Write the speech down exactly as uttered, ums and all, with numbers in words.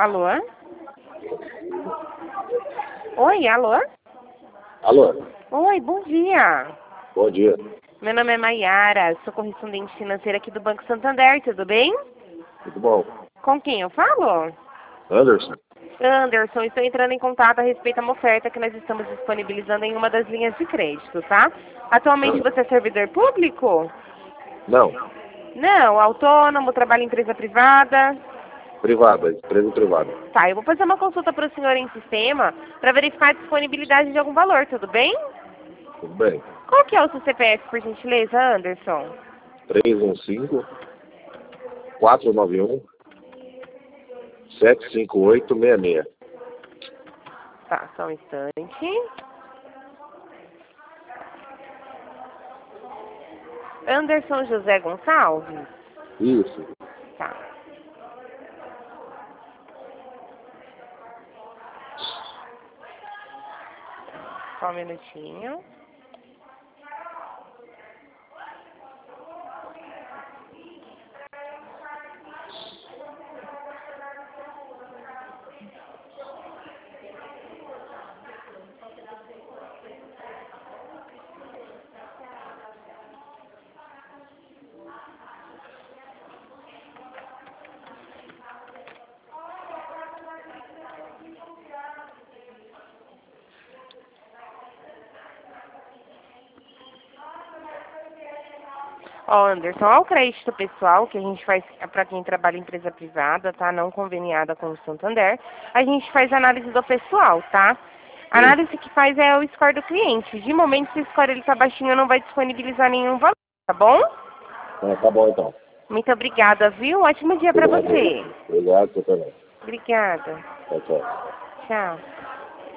Alô? Oi, alô? Alô? Oi, bom dia. Bom dia. Meu nome é Maiara, sou correspondente financeira aqui do Banco Santander, tudo bem? Tudo bom? Com quem eu falo? Anderson? Anderson, estou entrando em contato a respeito de uma oferta que nós estamos disponibilizando em uma das linhas de crédito, tá? Atualmente Ah, você é servidor público? não. Não, autônomo, trabalha em empresa privada? Privada, empresa privada. Tá, eu vou fazer uma consulta para o senhor em sistema para verificar a disponibilidade de algum valor, tudo bem? Tudo bem. Qual que é o seu C P F, por gentileza, Anderson? três um cinco, quatro nove um, sete cinco oito seis seis. Tá, só um instante. Anderson José Gonçalves? Isso. Tá. Só um minutinho. Ó, Anderson, ó, o crédito pessoal que a gente faz para quem trabalha em empresa privada, tá? Não conveniada com o Santander. A gente faz análise do pessoal, tá? A Hum. análise que faz é o score do cliente. De momento, se o score ele tá baixinho, não vai disponibilizar nenhum valor, tá bom? Ah, tá bom então. Muito obrigada, viu? Ótimo dia para Obrigado. você. Obrigado, você também. Obrigada. Tchau, tchau. Tchau.